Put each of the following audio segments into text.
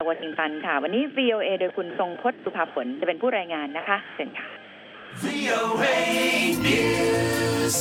วอชิงตันค่ะวันนี้ VOA โดยคุณทรงพจน์สุภาผลจะเป็นผู้รายงานนะคะเชิญค่ะ VOA News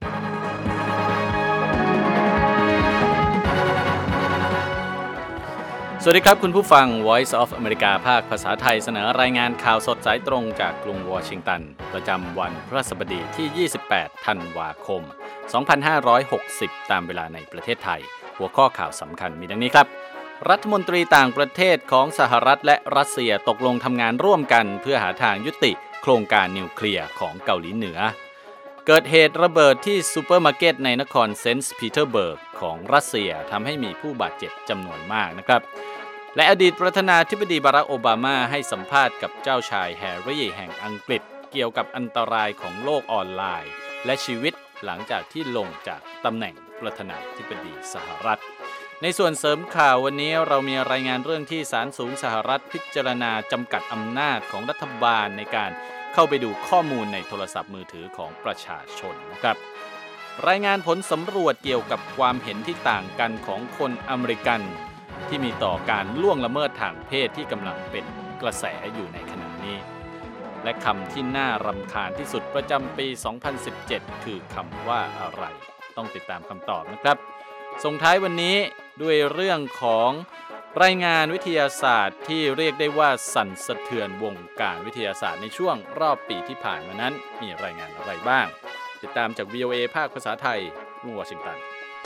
สวัสดีครับคุณผู้ฟัง Voice of America ภาคภาษาไทยเสนอรายงานข่าวสดสายตรงจากกรุงวอชิงตันประจำวันพฤหัสบดีที่28ธันวาคม2560ตามเวลาในประเทศไทยหัวข้อข่าวสำคัญมีดังนี้ครับรัฐมนตรีต่างประเทศของสหรัฐและรัสเซียตกลงทำงานร่วมกันเพื่อหาทางยุติโครงการนิวเคลียร์ของเกาหลีเหนือเกิดเหตุระเบิดที่ซูเปอร์มาร์เก็ตในนครเซนต์ปีเตอร์เบิร์กของรัสเซียทำให้มีผู้บาดเจ็บจำนวนมากนะครับและอดีตประธานาธิบดีบารักโอบามาให้สัมภาษณ์กับเจ้าชายแฮร์รี่แห่งอังกฤษเกี่ยวกับอันตรายของโลกออนไลน์และชีวิตหลังจากที่ลงจากตำแหน่งประธานาธิบดีสหรัฐในส่วนเสริมข่าววันนี้เรามีรายงานเรื่องที่ศาลสูงสหรัฐพิจารณาจำกัดอำนาจของรัฐบาลในการเข้าไปดูข้อมูลในโทรศัพท์มือถือของประชาชนนะครับรายงานผลสำรวจเกี่ยวกับความเห็นที่ต่างกันของคนอเมริกันที่มีต่อการล่วงละเมิดทางเพศที่กำลังเป็นกระแสอยู่ในขณะนี้และคำที่น่ารำคาญที่สุดประจำปี 2017 คือคำว่าอะไรต้องติดตามคำตอบนะครับส่งท้ายวันนี้ด้วยเรื่องของรายงานวิทยาศาสตร์ที่เรียกได้ว่าสั่นสะเทือนวงการวิทยาศาสตร์ในช่วงรอบปีที่ผ่านมานั้นมีรายงานอะไรบ้างติดตามจาก VOA ภาคภาษาไทยกรุงวอชิงตัน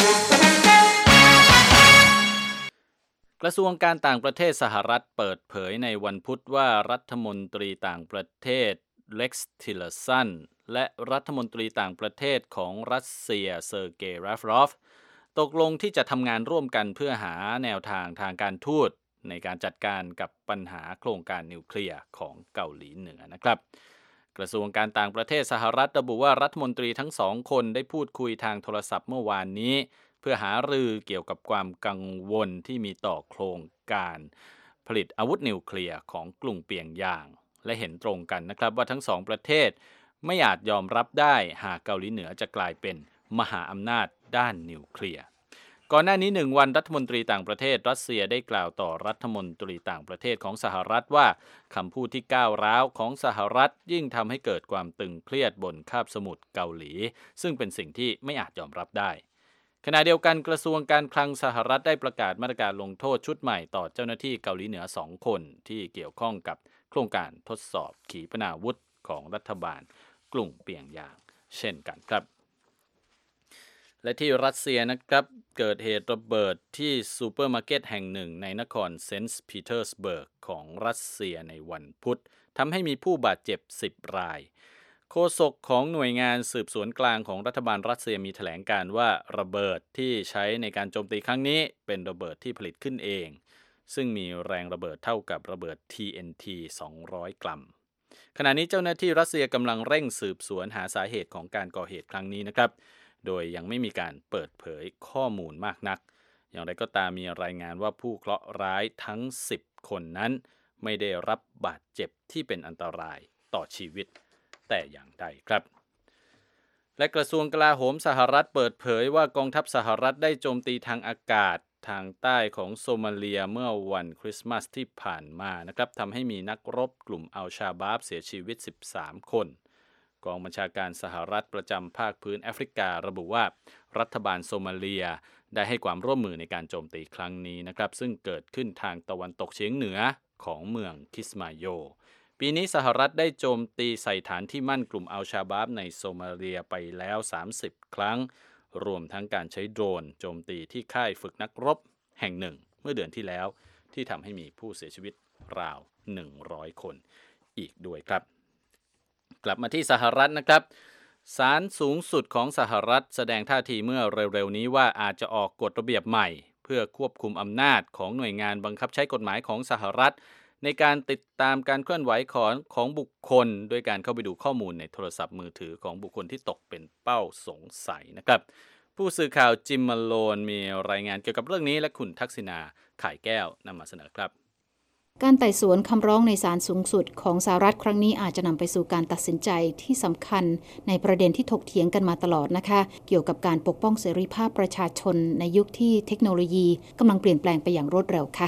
กระทรวงการต่างประเทศสหรัฐเปิดเผยในวันพุธว่ารัฐมนตรีต่างประเทศเล็กซ์ทิลเลอร์สันและรัฐมนตรีต่างประเทศของรัสเซียเซอร์เกย์ลาฟรอฟตกลงที่จะทำงานร่วมกันเพื่อหาแนวทางทางการทูตในการจัดการกับปัญหาโครงการนิวเคลียร์ของเกาหลีเหนือนะครับกระทรวงการต่างประเทศสหรัฐระบุว่ารัฐมนตรีทั้งสองคนได้พูดคุยทางโทรศัพท์เมื่อวานนี้เพื่อหารือเกี่ยวกับความกังวลที่มีต่อโครงการผลิตอาวุธนิวเคลียร์ของกรุงเปียงยางและเห็นตรงกันนะครับว่าทั้งสองประเทศไม่อาจยอมรับได้หากเกาหลีเหนือจะกลายเป็นมหาอำนาจด้านนิวเคลียร์ก่อนหน้านี้1วันรัฐมนตรีต่างประเทศรัสเซียได้กล่าวต่อรัฐมนตรีต่างประเทศของสหรัฐว่าคำพูดที่ก้าวร้าวของสหรัฐยิ่งทำให้เกิดความตึงเครียดบนคาบสมุทรเกาหลีซึ่งเป็นสิ่งที่ไม่อาจยอมรับได้ขณะเดียวกันกระทรวงการคลังสหรัฐได้ประกาศมาตรการลงโทษชุดใหม่ต่อเจ้าหน้าที่เกาหลีเหนือ2คนที่เกี่ยวข้องกับโครงการทดสอบขีปนาวุธของรัฐบาลกรุงเปียงยางเช่นกันครับและที่รัสเซียนะครับเกิดเหตุระเบิดที่ซูเปอร์มาร์เก็ตแห่งหนึ่งในนครเซนต์ปีเตอร์สเบิร์กของรัสเซียในวันพุธทำให้มีผู้บาดเจ็บ10รายโฆษกของหน่วยงานสืบสวนกลางของรัฐบาลรัสเซียมีแถลงการว่าระเบิดที่ใช้ในการโจมตีครั้งนี้เป็นระเบิดที่ผลิตขึ้นเองซึ่งมีแรงระเบิดเท่ากับระเบิด TNT 200 กรัมขณะนี้เจ้าหน้าที่รัสเซียกำลังเร่งสืบสวนหาสาเหตุของการก่อเหตุครั้งนี้นะครับโดยยังไม่มีการเปิดเผยข้อมูลมากนักอย่างไรก็ตามมีรายงานว่าผู้เคราะห์ร้ายทั้ง10คนนั้นไม่ได้รับบาดเจ็บที่เป็นอันตรายต่อชีวิตแต่อย่างใดครับและกระทรวงกลาโหมสหรัฐเปิดเผยว่ากองทัพสหรัฐได้โจมตีทางอากาศทางใต้ของโซมาเลียเมื่อวันคริสต์มาสที่ผ่านมานะครับทำให้มีนักรบกลุ่มอัลชาบาบเสียชีวิต13คนกองบัญชาการสหรัฐประจำภาคพื้นแอฟริการะบุว่ารัฐบาลโซมาเลียได้ให้ความร่วมมือในการโจมตีครั้งนี้นะครับซึ่งเกิดขึ้นทางตะวันตกเฉียงเหนือของเมืองคิสมาโยปีนี้สหรัฐได้โจมตีใส่ฐานที่มั่นกลุ่มอัลชาบาบในโซมาเลียไปแล้ว30ครั้งรวมทั้งการใช้โดรนโจมตีที่ค่ายฝึกนักรบแห่งหนึ่งเมื่อเดือนที่แล้วที่ทำให้มีผู้เสียชีวิตราว100คนอีกด้วยครับกลับมาที่สหรัฐนะครับศาลสูงสุดของสหรัฐแสดงท่าทีเมื่อเร็วๆนี้ว่าอาจจะออกกฎระเบียบใหม่เพื่อควบคุมอำนาจของหน่วยงานบังคับใช้กฎหมายของสหรัฐในการติดตามการเคลื่อนไหวของบุคคลโดยการเข้าไปดูข้อมูลในโทรศัพท์มือถือของบุคคลที่ตกเป็นเป้าสงสัยนะครับผู้สื่อข่าวจิมมาโลนมีรายงานเกี่ยวกับเรื่องนี้และคุณทักษิณาข่ายแก้วนำมาเสนอครับการไต่สวนคำร้องในศาลสูงสุดของสหรัฐครั้งนี้อาจจะนำไปสู่การตัดสินใจที่สำคัญในประเด็นที่ถกเถียงกันมาตลอดนะคะเกี่ยวกับการปกป้องเสรีภาพประชาชนในยุคที่เทคโนโลยีกำลังเปลี่ยนแปลงไปอย่างรวดเร็วค่ะ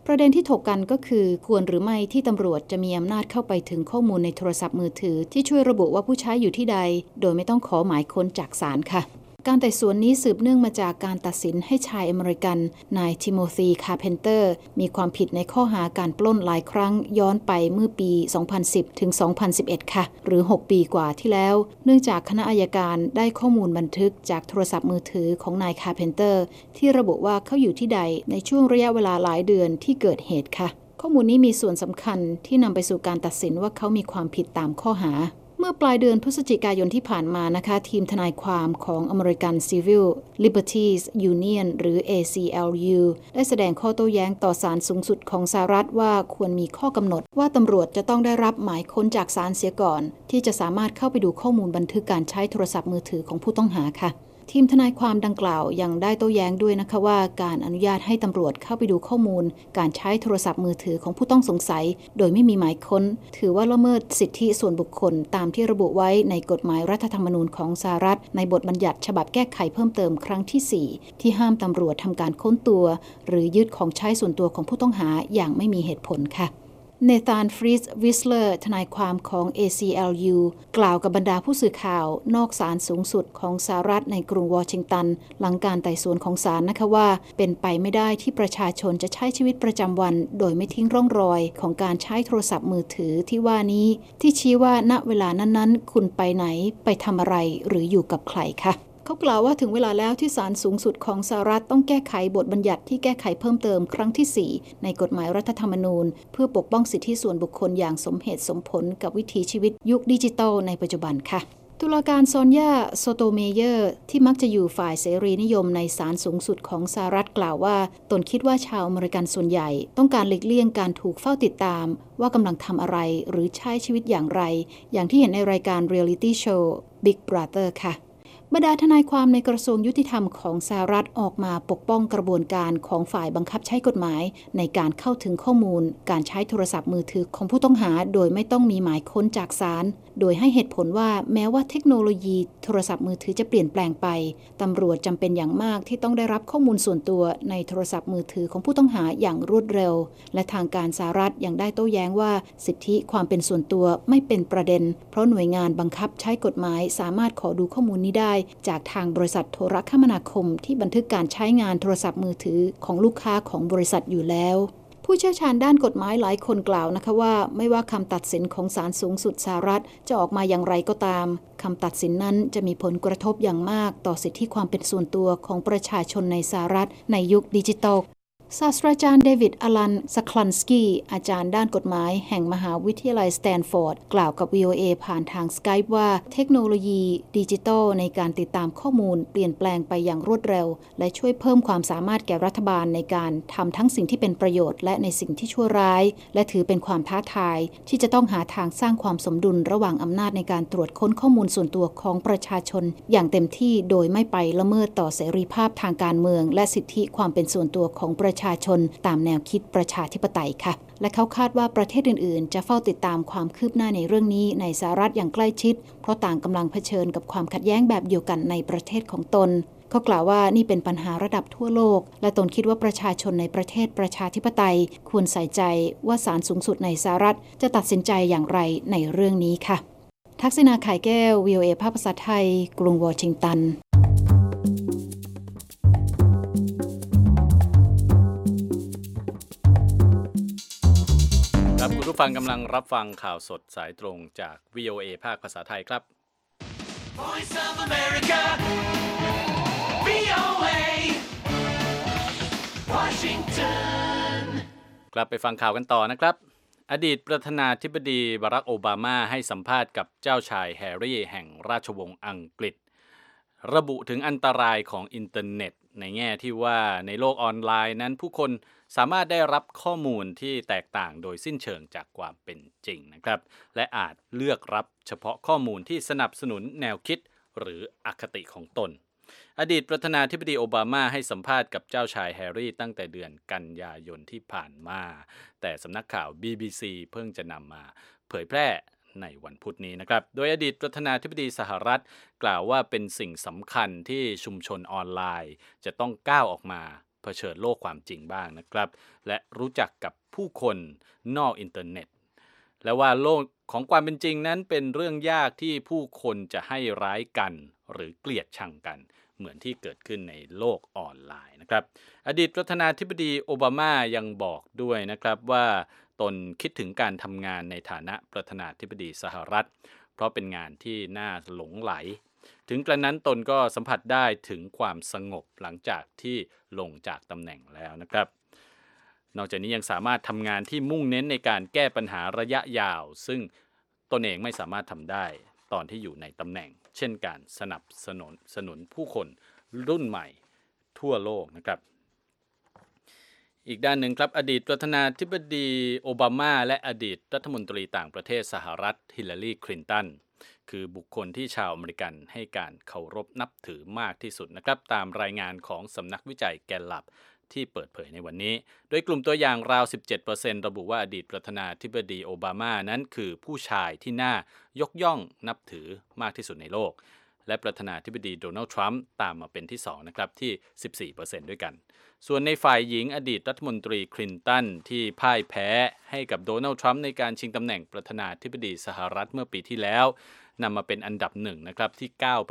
ประเด็นที่ถกกันก็คือควรหรือไม่ที่ตำรวจจะมีอำนาจเข้าไปถึงข้อมูลในโทรศัพท์มือถือที่ช่วยระบุว่าผู้ใช้อยู่ที่ใดโดยไม่ต้องขอหมายค้นจากศาลค่ะการไต่สวนนี้สืบเนื่องมาจากการตัดสินให้ชายอเมริกันนายทิโมธีคาร์เพนเตอร์มีความผิดในข้อหาการปล้นหลายครั้งย้อนไปเมื่อปี 2010 ถึง 2011 ค่ะหรือ 6 ปีกว่าที่แล้วเนื่องจากคณะอัยการได้ข้อมูลบันทึกจากโทรศัพท์มือถือของนายคาร์เพนเตอร์ที่ระบุว่าเขาอยู่ที่ใดในช่วงระยะเวลาหลายเดือนที่เกิดเหตุค่ะข้อมูลนี้มีส่วนสำคัญที่นำไปสู่การตัดสินว่าเขามีความผิดตามข้อหาเมื่อปลายเดือนพฤศจิกายนที่ผ่านมานะคะทีมทนายความของ American Civil Liberties Union หรือ ACLU ได้แสดงข้อโต้แย้งต่อศาลสูงสุดของสหรัฐว่าควรมีข้อกำหนดว่าตำรวจจะต้องได้รับหมายค้นจากศาลเสียก่อนที่จะสามารถเข้าไปดูข้อมูลบันทึกการใช้โทรศัพท์มือถือของผู้ต้องหาค่ะทีมทนายความดังกล่าวยังได้โต้แย้งด้วยนะคะว่าการอนุญาตให้ตำรวจเข้าไปดูข้อมูลการใช้โทรศัพท์มือถือของผู้ต้องสงสัยโดยไม่มีหมายค้นถือว่าละเมิดสิทธิส่วนบุคคลตามที่ระบุไว้ในกฎหมายรัฐธรรมนูญของสหรัฐในบทบัญญัติฉบับแก้ไขเพิ่มเติมครั้งที่ 4ที่ห้ามตำรวจทำการค้นตัวหรือยึดของใช้ส่วนตัวของผู้ต้องหาอย่างไม่มีเหตุผลค่ะเนธาน ฟรีซ วิสเลอร์ทนายความของ ACLU กล่าวกับบรรดาผู้สื่อข่าวนอกศาลสูงสุดของสหรัฐในกรุงวอชิงตันหลังการไต่สวนของศาลนะคะว่าเป็นไปไม่ได้ที่ประชาชนจะใช้ชีวิตประจำวันโดยไม่ทิ้งร่องรอยของการใช้โทรศัพท์มือถือที่ว่านี้ที่ชี้ว่าณเวลานั้นๆคุณไปไหนไปทำอะไรหรืออยู่กับใครค่ะเขากล่าวว่าถึงเวลาแล้วที่ศาลสูงสุดของสหรัฐต้องแก้ไขบทบัญญัติที่แก้ไขเพิ่มเติมครั้งที่ 4ในกฎหมายรัฐธรรมนูญเพื่อปกป้องสิทธิส่วนบุคคลอย่างสมเหตุสมผลกับวิถีชีวิตยุคดิจิทัลในปัจจุบันค่ะตุลาการซอนยา โซโตเมเยอร์ที่มักจะอยู่ฝ่ายเสรีนิยมในศาลสูงสุดของสหรัฐกล่าวว่าตนคิดว่าชาวอเมริกันส่วนใหญ่ต้องการหลีกเลี่ยงการถูกเฝ้าติดตามว่ากำลังทำอะไรหรือใช้ชีวิตอย่างไรอย่างที่เห็นในรายการเรียลลิตี้โชว์ Big Brother ค่ะบรรดาทนายความในกระทรวงยุติธรรมของสหรัฐออกมาปกป้องกระบวนการของฝ่ายบังคับใช้กฎหมายในการเข้าถึงข้อมูลการใช้โทรศัพท์มือถือของผู้ต้องหาโดยไม่ต้องมีหมายค้นจากศาลโดยให้เหตุผลว่าแม้ว่าเทคโนโลยีโทรศัพท์มือถือจะเปลี่ยนแปลงไปตำรวจจำเป็นอย่างมากที่ต้องได้รับข้อมูลส่วนตัวในโทรศัพท์มือถือของผู้ต้องหาอย่างรวดเร็วและทางการสหรัฐยังได้โต้แย้งว่าสิทธิความเป็นส่วนตัวไม่เป็นประเด็นเพราะหน่วยงานบังคับใช้กฎหมายสามารถขอดูข้อมูลนี้ได้จากทางบริษัทโทรคมนาคมที่บันทึกการใช้งานโทรศัพท์มือถือของลูกค้าของบริษัทอยู่แล้วผู้เชี่ยวชาญด้านกฎหมายหลายคนกล่าวนะคะว่าไม่ว่าคำตัดสินของศาลสูงสุดสหรัฐจะออกมาอย่างไรก็ตามคำตัดสินนั้นจะมีผลกระทบอย่างมากต่อสิทธิความเป็นส่วนตัวของประชาชนในสหรัฐในยุคดิจิทัลศาสตราจารย์เดวิดอลัน สคลันสกี้อาจารย์ด้านกฎหมายแห่งมหาวิทยาลัยสแตนฟอร์ดกล่าวกับ VOA ผ่านทาง Skype ว่าเทคโนโลยีดิจิทัลในการติดตามข้อมูลเปลี่ยนแปลงไปอย่างรวดเร็วและช่วยเพิ่มความสามารถแก่รัฐบาลในการทำทั้งสิ่งที่เป็นประโยชน์และในสิ่งที่ชั่วร้ายและถือเป็นความท้าทายที่จะต้องหาทางสร้างความสมดุลระหว่างอำนาจในการตรวจค้นข้อมูลส่วนตัวของประชาชนอย่างเต็มที่โดยไม่ไปละเมิดต่อเสรีภาพทางการเมืองและสิทธิความเป็นส่วนตัวของประชาชนตามแนวคิดประชาธิปไตยค่ะและเขาคาดว่าประเทศอื่นๆจะเฝ้าติดตามความคืบหน้าในเรื่องนี้ในสหรัฐอย่างใกล้ชิดเพราะต่างกำลังเผชิญกับความขัดแย้งแบบเดียวกันในประเทศของตนเขากล่าวว่านี่เป็นปัญหาระดับทั่วโลกและตนคิดว่าประชาชนในประเทศประชาธิปไตยควรใส่ใจว่าศาลสูงสุดในสหรัฐจะตัดสินใจอย่างไรในเรื่องนี้ค่ะทักษิณา ไข่แก้ว VOA ภาคภาษาไทยกรุงวอชิงตันคุณผู้ฟังกำลังรับฟังข่าวสดสายตรงจาก VOA ภาคภาษาไทยครับ Voice of America VOA Washington กลับไปฟังข่าวกันต่อนะครับอดีตประธานาธิบดีบารักโอบามาให้สัมภาษณ์กับเจ้าชายแฮร์รี่แห่งราชวงศ์อังกฤษระบุถึงอันตรายของอินเทอร์เน็ตในแง่ที่ว่าในโลกออนไลน์นั้นผู้คนสามารถได้รับข้อมูลที่แตกต่างโดยสิ้นเชิงจากความเป็นจริงนะครับและอาจเลือกรับเฉพาะข้อมูลที่สนับสนุนแนวคิดหรืออคติของตนอดีตประธานาธิบดีโอบามาให้สัมภาษณ์กับเจ้าชายแฮร์รี่ตั้งแต่เดือนกันยายนที่ผ่านมาแต่สำนักข่าว BBC เพิ่งจะนำมาเผยแพร่ในวันพุธนี้นะครับโดยอดีตประธานาธิบดีสหรัฐกล่าวว่าเป็นสิ่งสำคัญที่ชุมชนออนไลน์จะต้องก้าวออกมาเผชิญโลกความจริงบ้างนะครับและรู้จักกับผู้คนนอกอินเทอร์เน็ตและว่าโลกของความเป็นจริงนั้นเป็นเรื่องยากที่ผู้คนจะให้ร้ายกันหรือเกลียดชังกันเหมือนที่เกิดขึ้นในโลกออนไลน์นะครับอดีตประธานาธิบดีโอบามายังบอกด้วยนะครับว่าตนคิดถึงการทำงานในฐานะประธานาธิบดีสหรัฐเพราะเป็นงานที่น่าหลงไหลถึงกระนั้นตนก็สัมผัสได้ถึงความสงบหลังจากที่ลงจากตำแหน่งแล้วนะครับนอกจากนี้ยังสามารถทำงานที่มุ่งเน้นในการแก้ปัญหาระยะยาวซึ่งตนเองไม่สามารถทำได้ตอนที่อยู่ในตำแหน่งเช่นการสนับสนุนผู้คนรุ่นใหม่ทั่วโลกนะครับอีกด้านหนึ่งครับอดีตประธานาธิบดีโอบามาและอดีตรัฐมนตรีต่างประเทศสหรัฐฮิลลารีคลินตันคือบุคคลที่ชาวอเมริกันให้การเคารพนับถือมากที่สุดนะครับตามรายงานของสำนักวิจัยแกลลับที่เปิดเผยในวันนี้โดยกลุ่มตัวอย่างราว 17% ระบุว่าอดีตประธานาธิบดีโอบามานั้นคือผู้ชายที่น่ายกย่องนับถือมากที่สุดในโลกและประธานาธิบดีโดนัลด์ทรัมป์ตามมาเป็นที่2นะครับที่ 14% ด้วยกันส่วนในฝ่ายหญิงอดีตรัฐมนตรีคลินตันที่พ่ายแพ้ให้กับโดนัลด์ทรัมป์ในการชิงตำแหน่งประธานาธิบดีสหรัฐเมื่อปีที่แล้วนำมาเป็นอันดับ1นะครับที่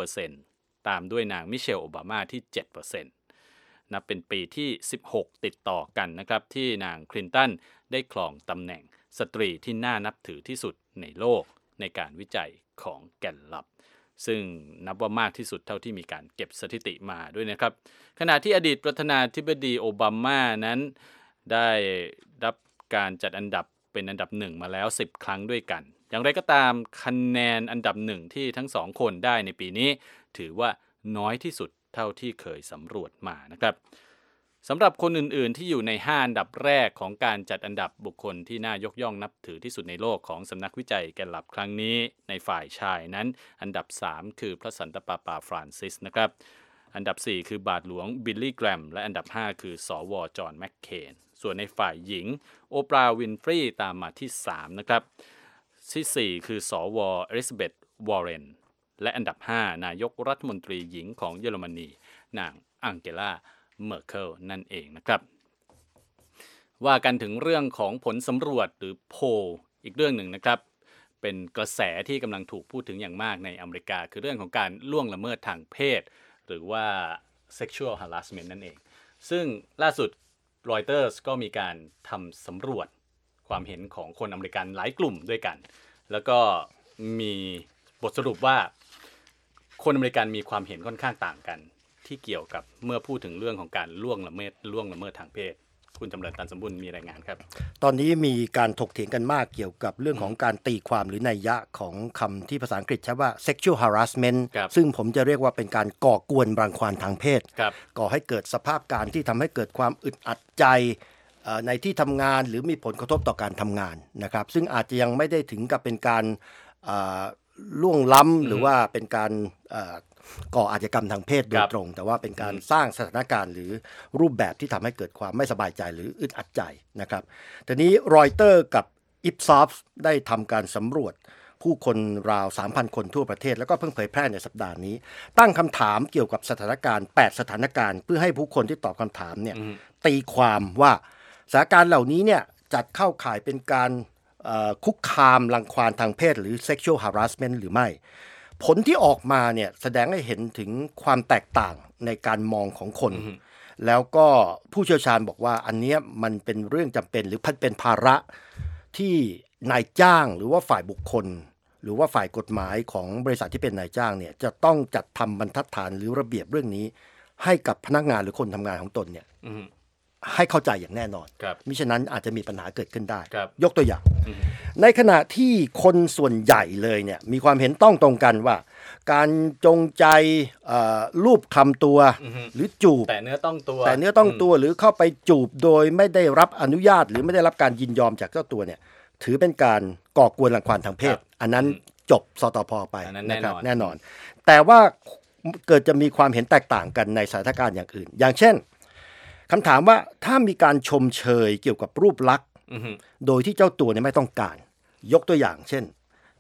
9% ตามด้วยนางมิเชลโอบามาที่ 7%นับเป็นปีที่16ติดต่อกันนะครับที่นางคลินตันได้ครองตำแหน่งสตรีที่น่านับถือที่สุดในโลกในการวิจัยของแกลลับซึ่งนับว่ามากที่สุดเท่าที่มีการเก็บสถิติมาด้วยนะครับขณะที่อดีตประธานาธิบดีโอบามานั้นได้รับการจัดอันดับเป็นอันดับ1มาแล้ว10ครั้งด้วยกันอย่างไรก็ตามคะแนนอันดับ1ที่ทั้ง2คนได้ในปีนี้ถือว่าน้อยที่สุดเท่าที่เคยสำรวจมานะครับสำหรับคนอื่นๆที่อยู่ใน5อันดับแรกของการจัดอันดับบุคคลที่น่ายกย่องนับถือที่สุดในโลกของสำนักวิจัยแกลลับครั้งนี้ในฝ่ายชายนั้นอันดับ3คือพระสันตะปาปาฟรานซิสนะครับอันดับ4คือบาทหลวงบิลลี่แกรมและอันดับ5คือสว.จอห์นแมคเคนส่วนในฝ่ายหญิงโอปราห์วินฟรีตามมาที่3นะครับที่4คือสว.อลิซาเบธวอร์เรนและอันดับ5นายกรัฐมนตรีหญิงของเยอรมนีนางอังเกลาเมอร์เคิลนั่นเองนะครับว่ากันถึงเรื่องของผลสำรวจหรือโพลอีกเรื่องหนึ่งนะครับเป็นกระแสที่กำลังถูกพูดถึงอย่างมากในอเมริกาคือเรื่องของการล่วงละเมิดทางเพศหรือว่า sexual harassment นั่นเองซึ่งล่าสุด Reuters ก็มีการทำสำรวจความเห็นของคนอเมริกันหลายกลุ่มด้วยกันแล้วก็มีบทสรุปว่าคนอเมริกันมีความเห็นค่อนข้างต่างกันที่เกี่ยวกับเมื่อพูดถึงเรื่องของการล่วงละเมิดทางเพศคุณจำเริญ ตันสมบูรณ์มีรายงานครับตอนนี้มีการถกเถียงกันมากเกี่ยวกับเรื่องของการตีความหรือนัยยะของคำที่ภาษาอังกฤษใช้ว่า sexual harassment ซึ่งผมจะเรียกว่าเป็นการก่อกวนรังควานทางเพศก่อให้เกิดสภาพการที่ทำให้เกิดความอึดอัดใจในที่ทำงานหรือมีผลกระทบต่อการทำงานนะครับซึ่งอาจจะยังไม่ได้ถึงกับเป็นการล่วงล้ำหรือว่าเป็นการก่ออาชญากรรมทางเพศโดยตรงแต่ว่าเป็นการสร้างสถานการณ์หรือรูปแบบที่ทำให้เกิดความไม่สบายใจหรืออึดอัดใจนะครับทีนี้รอยเตอร์กับ Ipsos ได้ทำการสำรวจผู้คนราว 3,000 คนทั่วประเทศแล้วก็เพิ่งเผยแพร่ในสัปดาห์นี้ตั้งคำถามเกี่ยวกับสถานการณ์8สถานการณ์เพื่อให้ผู้คนที่ตอบคำถามเนี่ยตีความว่าสถานการณ์เหล่านี้เนี่ยจัดเข้าข่ายเป็นการคุกคามรังควานทางเพศหรือ sexual harassment หรือไม่ผลที่ออกมาเนี่ยแสดงให้เห็นถึงความแตกต่างในการมองของคนแล้วก็ผู้เชี่ยวชาญบอกว่าอันนี้มันเป็นเรื่องจำเป็นหรือเป็นภาระที่นายจ้างหรือว่าฝ่ายบุคคลหรือว่าฝ่ายกฎหมายของบริษัทที่เป็นนายจ้างเนี่ยจะต้องจัดทำบรรทัดฐานหรือระเบียบเรื่องนี้ให้กับพนักงานหรือคนทำงานของตนเนี่ยให้เข้าใจอย่างแน่นอนมิฉะนั้นอาจจะมีปัญหาเกิดขึ้นได้ยกตัวอย่างในขณะที่คนส่วนใหญ่เลยเนี่ยมีความเห็นต้องตรงกันว่าการจงใจลูบคลำตัวหรือจูบแต่เนื้อต้องตัวหรือเข้าไปจูบโดยไม่ได้รับอนุญาตหรือไม่ได้รับการยินยอมจากเจ้าตัวเนี่ยถือเป็นการก่อกวนรังควานทางเพศอันนั้นจบสตภ.ไปนะครับแน่นอนแต่ว่าเกิดจะมีความเห็นแตกต่างกันในสถานการณ์อย่างอื่นอย่างเช่นคำถามว่าถ้ามีการชมเชยเกี่ยวกับรูปลักษณ์โดยที่เจ้าตัวเนี่ยไม่ต้องการยกตัวอย่างเช่น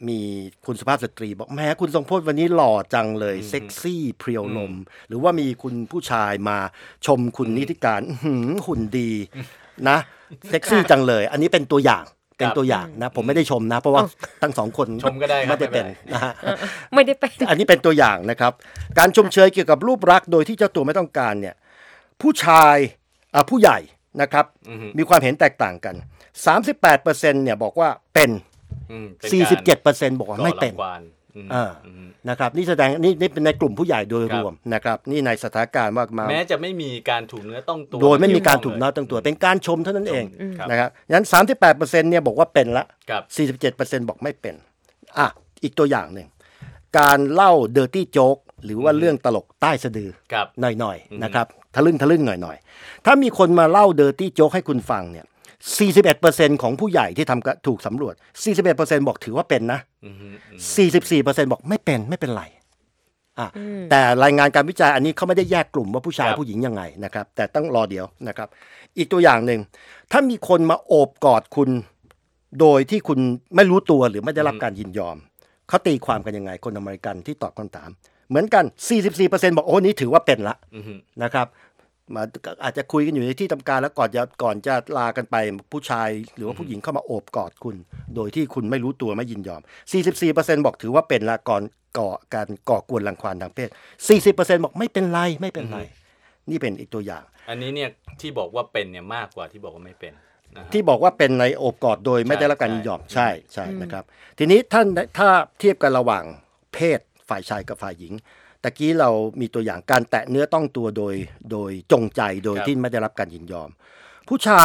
มีคุณสุภาพสตรีบอกแม้คุณทรงพจน์วันนี้หล่อจังเลยเซ็กซี่เพรียวนมหรือว่ามีคุณผู้ชายมาชมคุณนิติการหุ่นดีนะเซ็กซี่จังเลยอันนี้เป็นตัวอย่างนะผมไม่ได้ชมนะเพราะว่าทั้งสองคนชมก็ได้ไม่ได้เป็นนะฮะไม่ได้เป็นอันนี้เป็นตัวอย่างนะครับการชมเชยเกี่ยวกับรูปลักษณ์โดยที่เจ้าตัวไม่ต้องการเนี่ยผู้ชายผู้ใหญ่นะครับมีความเห็นแตกต่างกัน 38% เนี่ยบอกว่าเป็น 47% บอกว่าไม่เป็นนะครับนี่แสดงนี่เป็นในกลุ่มผู้ใหญ่โดยรวมนะครับนี่ในสถานการณ์ว่าแม้จะไม่มีการถูกเนื้อต้องตัวโดยไม่มีการถูกเนื้อต้องตัวเป็นการชมเท่านั้นเองนะครับงั้น 38% เนี่ยบอกว่าเป็นละ 47% บอกไม่เป็นอีกตัวอย่างหนึ่งการเล่า dirty joke หรือว่าเรื่องตลกใต้สะดือหน่อยๆนะครับทะลึ่งหน่อยๆถ้ามีคนมาเล่า dirty joke ให้คุณฟังเนี่ย41% ของผู้ใหญ่ที่ทำถูกสำรวจ 41% บอกถือว่าเป็นนะ 44% บอกไม่เป็นไรแต่รายงานการวิจัยอันนี้เขาไม่ได้แยกกลุ่มว่าผู้ชายผู้หญิงยังไงนะครับแต่ต้องรอเดี๋ยวนะครับอีกตัวอย่างหนึ่งถ้ามีคนมาโอบกอดคุณโดยที่คุณไม่รู้ตัวหรือไม่ได้รับการยินยอมเขาตีความกันยังไงคนอเมริกันที่ตอบคำถามเหมือนกัน 44% บอกโอ้นี้ถือว่าเป็นละนะครับมาอาจจะคุยกันอยู่ในที่ทำการแล้วก่อนจะลากันไปผู้ชายหรือว่าผู้หญิงเข้ามาโอบกอดคุณโดยที่คุณไม่รู้ตัวไม่ยินยอม 44% บอกถือว่าเป็นละก่อนการก่อกวนรังควานทางเพศ 40% บอกไม่เป็นไรนี่เป็นอีกตัวอย่างอันนี้เนี่ยที่บอกว่าเป็นเนี่ยมากกว่าที่บอกว่าไม่เป็นที่บอกว่าเป็นในโอบกอดโดยไม่ได้รับการยินยอมใช่นะครับทีนี้ถ้าเทียบกันระหว่างเพศฝ่ายชายกับฝ่ายหญิงตะกี้เรามีตัวอย่างการแตะเนื้อต้องตัวโดยจงใจโดยที่ไม่ได้รับการยินยอมผู้ชาย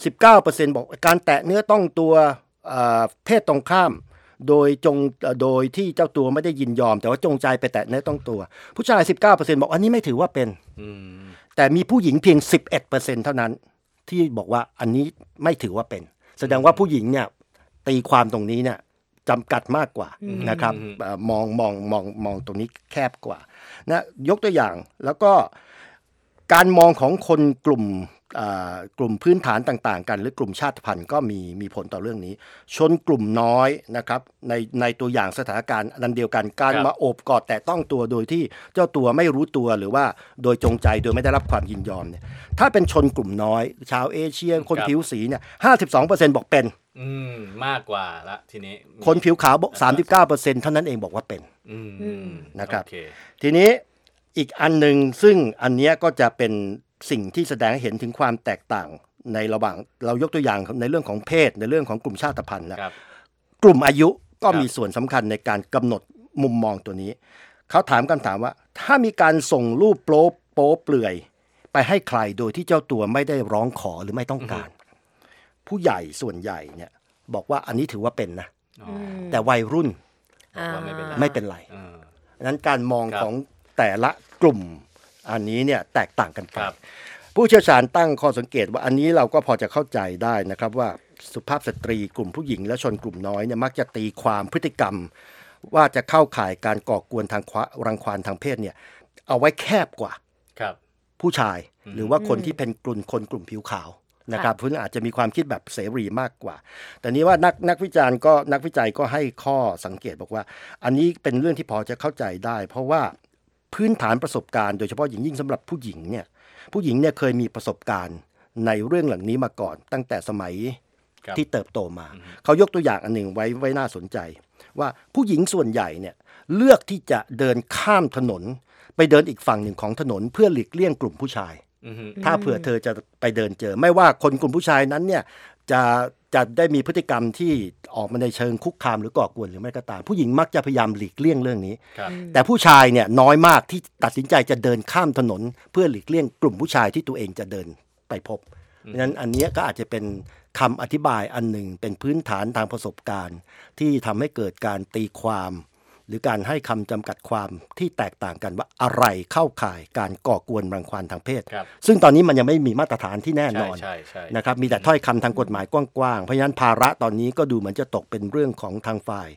19% บอกการแตะเนื้อต้องตัวเพศตรงข้ามโดยที่เจ้าตัวไม่ได้ยินยอมแต่ว่าจงใจไปแตะเนื้อต้องตัวผู้ชาย 19% บอกอันนี้ไม่ถือว่าเป็นแต่มีผู้หญิงเพียง 11% เท่านั้นที่บอกว่าอันนี้ไม่ถือว่าเป็นแสดงว่าผู้หญิงเนี่ยตีความตรงนี้เนี่ยจำกัดมากกว่านะครับมองตรงนี้แคบกว่านะยกตัวอย่างแล้วก็การมองของคนกลุ่มพื้นฐานต่างๆกันหรือกลุ่มชาติพันธุ์ก็มีผลต่อเรื่องนี้ชนกลุ่มน้อยนะครับในตัวอย่างสถานการณ์นั้นเดียวกันการมาโอบกอดแต่ต้องตัวโดยที่เจ้าตัวไม่รู้ตัวหรือว่าโดยจงใจโดยไม่ได้รับความยินยอมเนี่ยถ้าเป็นชนกลุ่มน้อยชาวเอเชียคนผิวสีเนี่ย 52% บอกเป็นมากกว่าละทีนี้คนผิวขาวบอก 39% เท่านั้นเองบอกว่าเป็นนะครับทีนี้อีกอันนึงซึ่งอันเนี้ยก็จะเป็นสิ่งที่แสดงให้เห็นถึงความแตกต่างในระหว่างเรายกตัวอย่างในเรื่องของเพศในเรื่องของกลุ่มชาติพันธุ์แล้วกลุ่มอายุก็มีส่วนสำคัญในการกำหนดมุมมองตัวนี้เขาถามคำถามว่าถ้ามีการส่งรูปโป๊เปลือยไปให้ใครโดยที่เจ้าตัวไม่ได้ร้องขอหรือไม่ต้องการผู้ใหญ่ส่วนใหญ่เนี่ยบอกว่าอันนี้ถือว่าเป็นนะแต่วัยรุ่นไม่เป็นไรนั้นการมองของแต่ละกลุ่มอันนี้เนี่ยแตกต่างกันไปผู้เชี่ยวชาญตั้งข้อสังเกตว่าอันนี้เราก็พอจะเข้าใจได้นะครับว่าสุภาพสตรีกลุ่มผู้หญิงและชนกลุ่มน้อยเนี่ยมักจะตีความพฤติกรรมว่าจะเข้าข่ายการก่อกวนทางรังควานทางเพศเนี่ยเอาไว้แคบกว่าผู้ชายหรือว่าคนที่เป็นกลุ่มผิวขาวนะครับเพื่อนอาจจะมีความคิดแบบเสรีมากกว่าแต่นี้ว่านักวิจัยก็ให้ข้อสังเกตบอกว่าอันนี้เป็นเรื่องที่พอจะเข้าใจได้เพราะว่าพื้นฐานประสบการณ์โดยเฉพาะยิ่งสำหรับผู้หญิงเนี่ยเคยมีประสบการณ์ในเรื่องเหล่านี้มาก่อนตั้งแต่สมัยที่เติบโตมาเขายกตัวอย่างอันหนึ่งไว้น่าสนใจว่าผู้หญิงส่วนใหญ่เนี่ยเลือกที่จะเดินข้ามถนนไปเดินอีกฝั่งหนึ่งของถนนเพื่อหลีกเลี่ยงกลุ่มผู้ชายถ้าเผื่อเธอจะไปเดินเจอไม่ว่าคนกลุ่มผู้ชายนั้นเนี่ยจะได้มีพฤติกรรมที่ออกมาในเชิงคุกคามหรือก่อกวนหรือไม่ก็ตามผู้หญิงมักจะพยายามหลีกเลี่ยงเรื่องนี้แต่ผู้ชายเนี่ยน้อยมากที่ตัดสินใจจะเดินข้ามถนนเพื่อหลีกเลี่ยงกลุ่มผู้ชายที่ตัวเองจะเดินไปพบเพราะฉะนั้นอันนี้ก็อาจจะเป็นคำอธิบายอันหนึ่งเป็นพื้นฐานทางประสบการณ์ที่ทำให้เกิดการตีความหรือการให้คำจำกัดความที่แตกต่างกันว่าอะไรเข้าข่ายการก่อกวนรังควานทางเพศซึ่งตอนนี้มันยังไม่มีมาตรฐานที่แน่นอนนะครับมีแต่ถ้อยคำทางกฎหมายกว้างๆเพราะฉะนั้นภาระตอนนี้ก็ดูเหมือนจะตกเป็นเรื่องของทางฝ่าย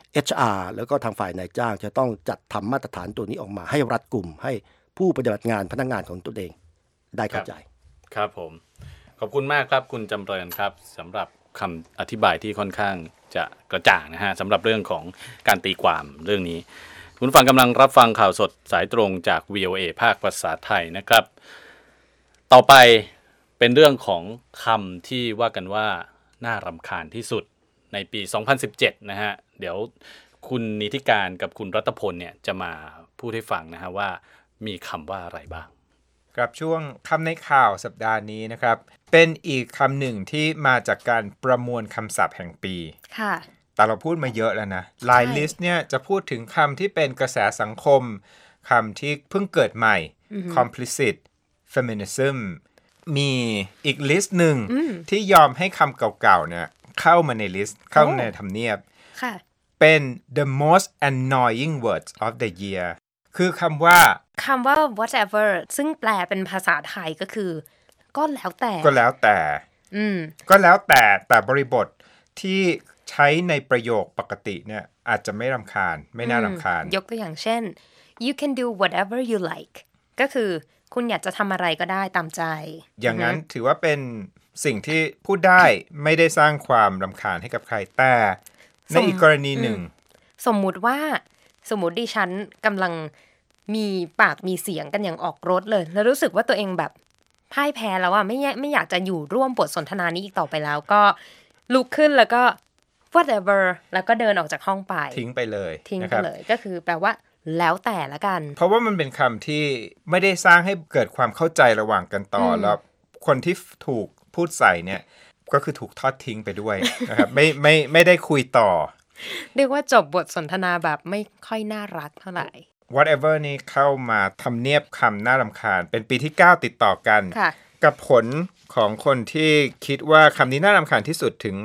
HR แล้วก็ทางฝ่ายนายจ้างจะต้องจัดทำมาตรฐานตัวนี้ออกมาให้รัดกุมให้ผู้ปฏิบัติงานพนักงานของตัวเองได้เข้าใจครับผมขอบคุณมากครับคุณจำเริญครับสำหรับคำอธิบายที่ค่อนข้างจะกระจ่างนะฮะสำหรับเรื่องของการตีความเรื่องนี้คุณฟังกำลังรับฟังข่าวสดสายตรงจาก VOA ภาคภาษาไทยนะครับต่อไปเป็นเรื่องของคำที่ว่ากันว่าน่ารำคาญที่สุดในปี 2017 นะฮะเดี๋ยวคุณนิติการกับคุณรัตพลเนี่ยจะมาพูดให้ฟังนะฮะว่ามีคำว่าอะไรบ้างครับช่วงคำในข่าวสัปดาห์นี้นะครับเป็นอีกคำหนึ่งที่มาจากการประมวลคำศัพท์แห่งปีค่ะแต่เราพูดมาเยอะแล้วนะไลน์ลิสต์เนี่ยจะพูดถึงคำที่เป็นกระแสสังคมคำที่เพิ่งเกิดใหม่ complicit feminism มีอีกลิสต์หนึ่งที่ยอมให้คำเก่าๆเนี่ยเข้ามาในลิสต์เข้าในทำเนียบเป็น the most annoying words of the year คือคำว่า whatever ซึ่งแปลเป็นภาษาไทยก็คือก็แล้วแต่แต่บริบทที่ใช้ในประโยคปกติเนี่ยอาจจะไม่รำคาญไม่น่ารำคาญยกตัวอย่างเช่น you can do whatever you like ก็คือคุณอยากจะทำอะไรก็ได้ตามใจอย่างนั้นถือว่าเป็นสิ่งที่พูดได้ไม่ได้สร้างความรำคาญให้กับใครแต่ในอีกกรณีหนึ่งสมมุติดิฉันกำลังมีปากมีเสียงกันอย่างออกรถเลยแล้วรู้สึกว่าตัวเองแบบพ่ายแพ้แล้วไม่อยากจะอยู่ร่วมบทสนทนานี้อีกต่อไปแล้วก็ลุกขึ้นแล้วก็ whatever แล้วก็เดินออกจากห้องไปทิ้งไปเลยก็คือแปลว่าแล้วแต่ละกันเพราะว่ามันเป็นคำที่ไม่ได้สร้างให้เกิดความเข้าใจระหว่างกันต่อแล้วคนที่ถูกพูดใส่เนี่ยก็คือถูกทอดทิ้งไปด้วยนะครับไม่ได้คุยต่อเรียกว่าจบบทสนทนาแบบไม่ค่อยน่ารักเท่าไหร่ whatever นี่เข้ามาทำเนียบคำน่ารำคาญเป็นปีที่9ติดต่อกันกับผลของคนที่คิดว่าคำนี้น่ารำคาญที่สุดถึง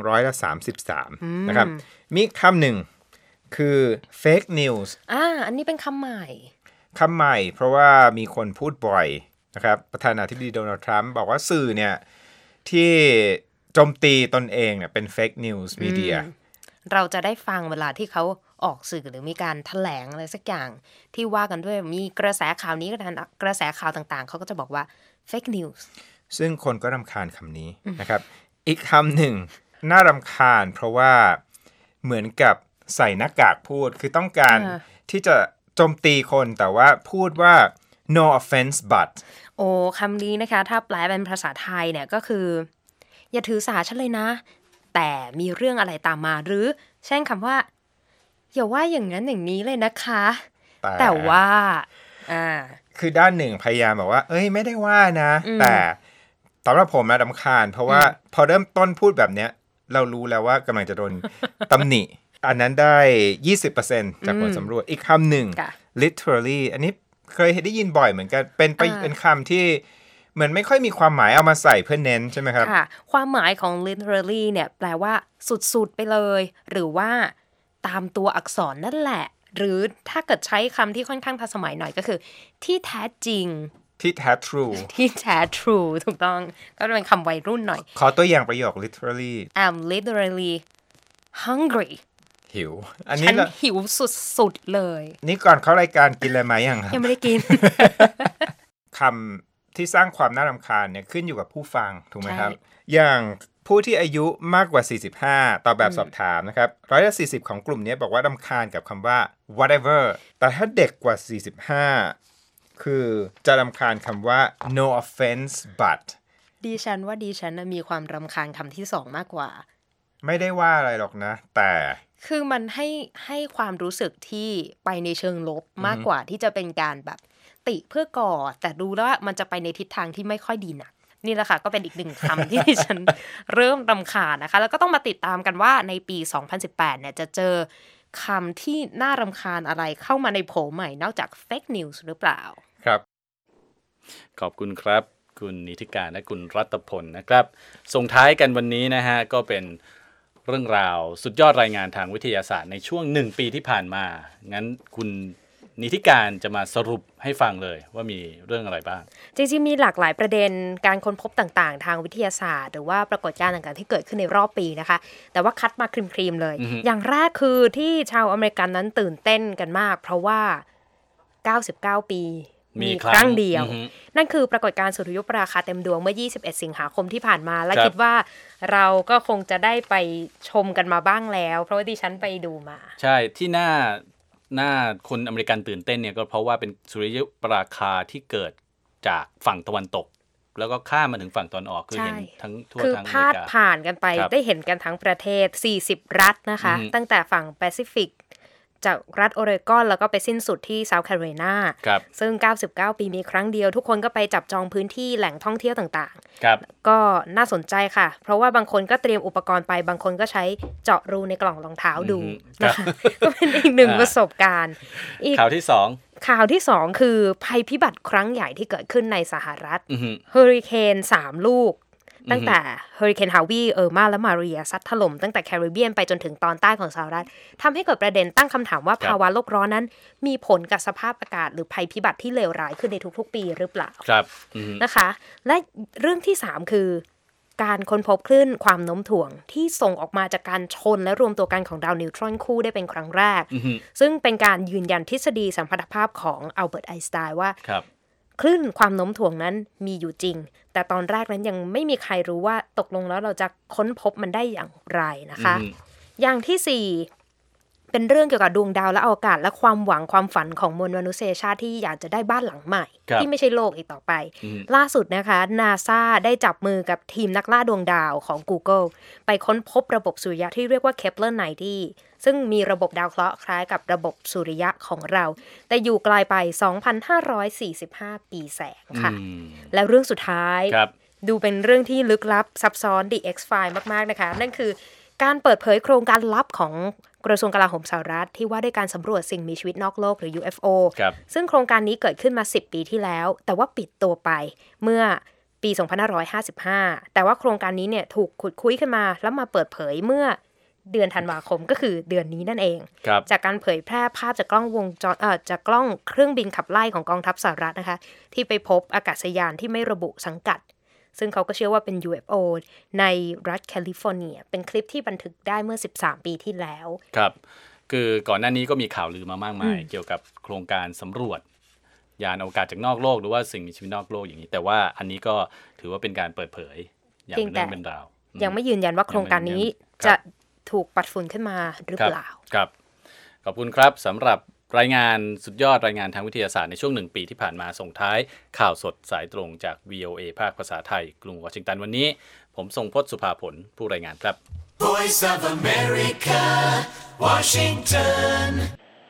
33%นะครับมีคำหนึ่งคือ fake news อันนี้เป็นคำใหม่เพราะว่ามีคนพูดบ่อยนะครับประธานาธิบดีโดนัลด์ทรัมป์บอกว่าสื่อเนี่ยที่โจมตีตนเองเนี่ยเป็น fake news media เราจะได้ฟังเวลาที่เขาออกสื่อหรือมีการแถลงอะไรสักอย่างที่ว่ากันด้วยมีกระแสข่าวนี้กระแสข่าวต่างๆเขาก็จะบอกว่า fake news ซึ่งคนก็รำคาญคำนี้นะครับอีกคำหนึ่งน่ารำคาญเพราะว่าเหมือนกับใส่หน้ากากพูดคือต้องการที่จะโจมตีคนแต่ว่าพูดว่า no offense but คำนี้นะคะถ้าแปลเป็นภาษาไทยเนี่ยก็คืออย่าถือสาฉันเลยนะแต่มีเรื่องอะไรตามมาหรือเช่นคำว่าอย่าว่าอย่างนั้นอย่างนี้เลยนะคะแต่ว่าคือด้านหนึ่งพยายามบอกว่าไม่ได้ว่านะแต่สำหรับผมรำคาญเพราะว่าพอเริ่มต้นพูดแบบเนี้ยเรารู้แล้วว่ากำลังจะโดนตำหนิอันนั้นได้ 20% จากผลสำรวจอีกคำหนึ่ง literally อันนี้เคยได้ยินบ่อยเหมือนกันเป็นคำที่เหมือนไม่ค่อยมีความหมายเอามาใส่เพื่อเน้นใช่ไหมครับค่ะความหมายของ literally เนี่ยแปลว่าสุดๆไปเลยหรือว่าตามตัวอักษรนั่นแหละหรือถ้าเกิดใช้คำที่ค่อนข้างทันสมัยหน่อยก็คือที่แท้จริงที่แท้ true ถูกต้องก็เป็นคำวัยรุ่นหน่อยขอตัวอย่างประโยค literally I'm literally hungry หิวอันนี้ฉันหิวสุดๆเลยนี่ก่อนเข้ารายการกินอะไรมายังครับยังไม่ได้กินคำที่สร้างความน่ารำคาญเนี่ยขึ้นอยู่กับผู้ฟังถูกไหมครับอย่างผู้ที่อายุมากกว่า45ต่อแบบสอบถามนะครับ140ของกลุ่มนี้บอกว่ารำคาญกับคำว่า whatever แต่ถ้าเด็กกว่า45คือจะรำคาญคำว่า no offense but ดิฉันมีความรำคาญคำที่2มากกว่าไม่ได้ว่าอะไรหรอกนะแต่คือมันให้ความรู้สึกที่ไปในเชิงลบมากกว่าที่จะเป็นการแบบติเพื่อก่อแต่ดูแล้วมันจะไปในทิศทางที่ไม่ค่อยดีนักนี่แหละค่ะก็เป็นอีกหนึ่งคำที่ฉันเริ่มรำคาญนะคะแล้วก็ต้องมาติดตามกันว่าในปี 2018 เนี่ยจะเจอคำที่น่ารำคาญอะไรเข้ามาในโผใหม่นอกจาก fake news หรือเปล่าครับขอบคุณครับคุณนิติการและคุณรัตพลนะครับส่งท้ายกันวันนี้นะฮะก็เป็นเรื่องราวสุดยอดรายงานทางวิทยาศาสตร์ในช่วง1ปีที่ผ่านมางั้นคุณนิติการจะมาสรุปให้ฟังเลยว่ามีเรื่องอะไรบ้างจริงๆมีหลากหลายประเด็นการค้นพบต่างๆทางวิทยาศาสตร์หรือว่าปรากฏการณ์ต่างๆที่เกิดขึ้นในรอบปีนะคะแต่ว่าคัดมาครีมๆเลย อย่างแรกคือที่ชาวอเมริกันนั้นตื่นเต้นกันมากเพราะว่า99ปีมีครั้งเดียวนั่นคือปรากฏการณ์สุริยุปราคาเต็มดวงเมื่อ21สิงหาคมที่ผ่านมาและคิดว่าเราก็คงจะได้ไปชมกันมาบ้างแล้วเพราะว่าดิฉันไปดูมาใช่ที่หน้าคนอเมริกันตื่นเต้นเนี่ยก็เพราะว่าเป็นสุริยุปราคาที่เกิดจากฝั่งตะวันตกแล้วก็ข้ามมาถึงฝั่งตะวันออกคือเห็นทั้งทั่วทั้งอเมริกาคือพาดผ่านกันไปได้เห็นกันทั้งประเทศ40รัฐนะคะตั้งแต่ฝั่งแปซิฟิกจากรัฐโอเรกอนแล้วก็ไปสิ้นสุดที่เซาท์แคโรไลนาซึ่ง99ปีมีครั้งเดียวทุกคนก็ไปจับจองพื้นที่แหล่งท่องเที่ยวต่างๆก็น่าสนใจค่ะเพราะว่าบางคนก็เตรียมอุปกรณ์ไปบางคนก็ใช้เจาะรูในกล่องรองเท้าดูนะคะก็เป็นอีกหนึ่งประสบการณ์ข่าวที่ 2คือภัยพิบัติครั้งใหญ่ที่เกิดขึ้นในสหรัฐเฮอริเคน3ลูกตั้งแต่เฮอริเคนฮาวีเออร์มาและมาเรียซัดถล่มตั้งแต่แคริบเบียนไปจนถึงตอนใต้ของสหรัฐทำให้เกิดประเด็นตั้งคำถามว่าภาวะโลกร้อนนั้นมีผลกับสภาพอากาศหรือภัยพิบัติที่เลวร้ายขึ้นในทุกๆปีหรือเปล่านะคะและเรื่องที่3คือการค้นพบคลื่นความโน้มถ่วงที่ส่งออกมาจากการชนและรวมตัวกันของดาวนิวตรอนคู่ได้เป็นครั้งแรกซึ่งเป็นการยืนยันทฤษฎีสัมพัทธภาพของอัลเบิร์ตไอน์สไตน์ว่าคลื่นความโน้มถ่วงนั้นมีอยู่จริงแต่ตอนแรกนั้นยังไม่มีใครรู้ว่าตกลงแล้วเราจะค้นพบมันได้อย่างไรนะคะอย่างที่4เป็นเรื่องเกี่ยวกับดวงดาวและอวกาศและความหวังความฝันของมวลมนุษยชาติที่อยากจะได้บ้านหลังใหม่ที่ไม่ใช่โลกอีกต่อไปล่าสุดนะคะ NASA ได้จับมือกับทีมนักล่าดวงดาวของ Google ไปค้นพบระบบสุริยะที่เรียกว่า Kepler-90 ซึ่งมีระบบดาวเคราะห์คล้ายกับระบบสุริยะของเราแต่อยู่ไกลไป 2,545 ปีแสงค่ะและเรื่องสุดท้ายดูเป็นเรื่องที่ลึกลับซับซ้อน The X-File มากๆนะคะนั่นคือการเปิดเผยโครงการลับของกระทรวงกลาโหมสหรัฐที่ว่าด้วยการสำรวจสิ่งมีชีวิตนอกโลกหรือ UFO ซึ่งโครงการนี้เกิดขึ้นมา10ปีที่แล้วแต่ว่าปิดตัวไปเมื่อปี 2555 แต่ว่าโครงการนี้เนี่ยถูกขุดคุยขึ้นมาแล้วมาเปิดเผยเมื่อเดือนธันวาคมก็คือเดือนนี้นั่นเองจากการเผยแพร่ภาพจากกล้องวงจรจากกล้องเครื่องบินขับไล่ของกองทัพสหรัฐนะคะที่ไปพบอากาศยานที่ไม่ระบุสังกัดซึ่งเขาก็เชื่อว่าเป็น UFO ในรัฐแคลิฟอร์เนียเป็นคลิปที่บันทึกได้เมื่อ13ปีที่แล้วครับคือก่อนหน้านี้ก็มีข่าวลือมามากมายเกี่ยวกับโครงการสำรวจยานอวกาศจากนอกโลกหรือว่าสิ่งมีชีวิตนอกโลกอย่างนี้แต่ว่าอันนี้ก็ถือว่าเป็นการเปิดเผยอย่างเป็นเรื่องเป็นราวยังไม่ยืนยันว่าโครงการนี้จะถูกปัดฝุ่นขึ้นมาหรือเปล่าครับขอบคุณครับสำหรับรายงานสุดยอดรายงานทางวิทยาศาสตร์ในช่วง1ปีที่ผ่านมาส่งท้ายข่าวสดสายตรงจาก VOA ภาคภาษาไทยกรุงวอชิงตันวันนี้ผมทรงพจน์สุภาผลผู้รายงานครับ Voice of America Washington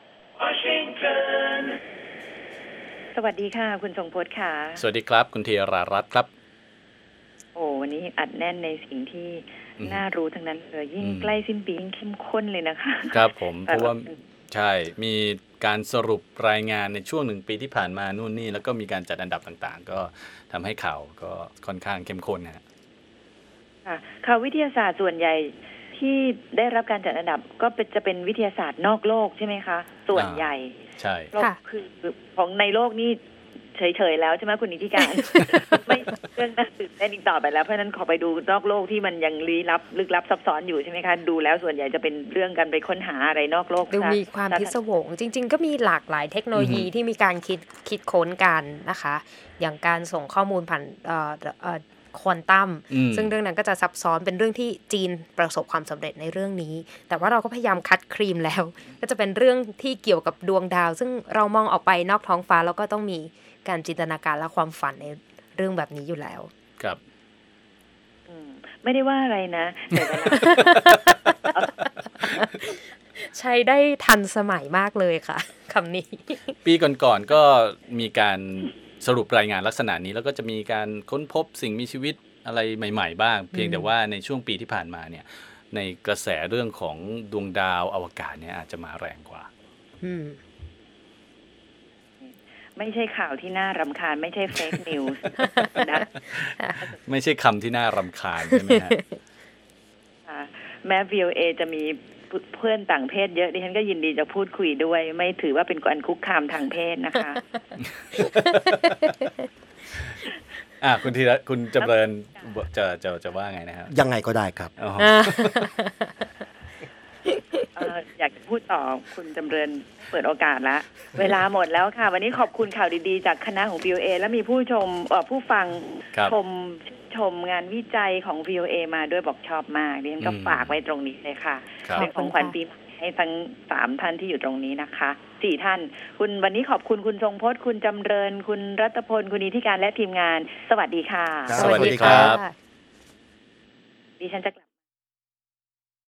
สวัสดีค่ะคุณทรงพจน์ค่ะสวัสดีครับคุณธีรารัตน์ครับโอ้วันนี้อัดแน่นในสิ่งที่น่ารู้ทั้งนั้นเลยยิ่งใกล้สิ้นปียิ่งเข้มข้นเลยนะคะครับผมเพราะว่าใช่มีการสรุปรายงานในช่วง1ปีที่ผ่านมานู่นนี่แล้วก็มีการจัดอันดับต่างๆก็ทำให้ข่าวก็ค่อนข้างเข้มข้นนะข่าววิทยาศาสตร์ส่วนใหญ่ที่ได้รับการจัดอันดับก็จะเป็นวิทยาศาสตร์นอกโลกใช่ไหมคะส่วนใหญ่ใช่คือของในโลกนี่เฉยๆแล้วใช่ไหมคุณนิติการ ไม่เรื่องน่าตื่นเต้นอีกต่อไปแล้วเพราะนั้นขอไปดูนอกโลกที่มันยังลี้ลับลึกลับซับซ้อนอยู่ใช่ไหมคะดูแล้วส่วนใหญ่จะเป็นเรื่องการไปค้นหาอะไรนอกโลกดูมีความพิศวงจริงๆก็มีหลากหลายเทคโนโลยีที่มีการคิดค้นกันนะคะอย่างการส่งข้อมูลผ่านควอนตัมซึ่งเรื่องนั้นก็จะซับซ้อนเป็นเรื่องที่จีนประสบความสำเร็จในเรื่องนี้แต่ว่าเราก็พยายามคัดครีมแล้วก็จะเป็นเรื่องที่เกี่ยวกับดวงดาวซึ่งเรามองออกไปนอกท้องฟ้าแล้วก็ต้องมีการจินตนาการและความฝันในเรื่องแบบนี้อยู่แล้วครับไม่ได้ว่าอะไรนะแต่ใช้ได้ทันสมัยมากเลยค่ะคำนี้ปีก่อนๆก็มีการสรุปรายงานลักษณะนี้แล้วก็จะมีการค้นพบสิ่งมีชีวิตอะไรใหม่ๆบ้างเพียงแต่ว่าในช่วงปีที่ผ่านมาเนี่ยในกระแสเรื่องของดวงดาวอวกาศเนี่ยอาจจะมาแรงกว่าไม่ใช่ข่าวที่น่ารำคาญไม่ใช่เฟคนิวส์นะไม่ใช่คำที่น่ารำคาญใช่ไหมฮะแม้ VOA จะมีเพื่อนต่างเพศเยอะดิฉันก็ยินดีจะพูดคุยด้วยไม่ถือว่าเป็นการคุกคามทางเพศนะคะคุณจำเริญจะว่าไงนะครับยังไงก็ได้ครับอยากพูดต่อคุณจำเริญเปิดโอกาสแล้วเวลาหมดแล้วค่ะวันนี้ขอบคุณข่าวดีๆจากคณะของ VOA และมีผู้ฟังชมงานวิจัยของ VOA มาด้วยบอกชอบมากดิฉันก็ฝากไว้ตรงนี้เลยค่ะเป็นของขวัญปีให้ทั้ง3ท่านที่อยู่ตรงนี้นะคะ4ท่านคุณวันนี้ขอบคุณคุณทรงพจน์คุณจำเริญคุณรัตพลคุณนิธิการและทีมงานสวัสดีค่ะสวัสดีครับดิฉันจะกลับ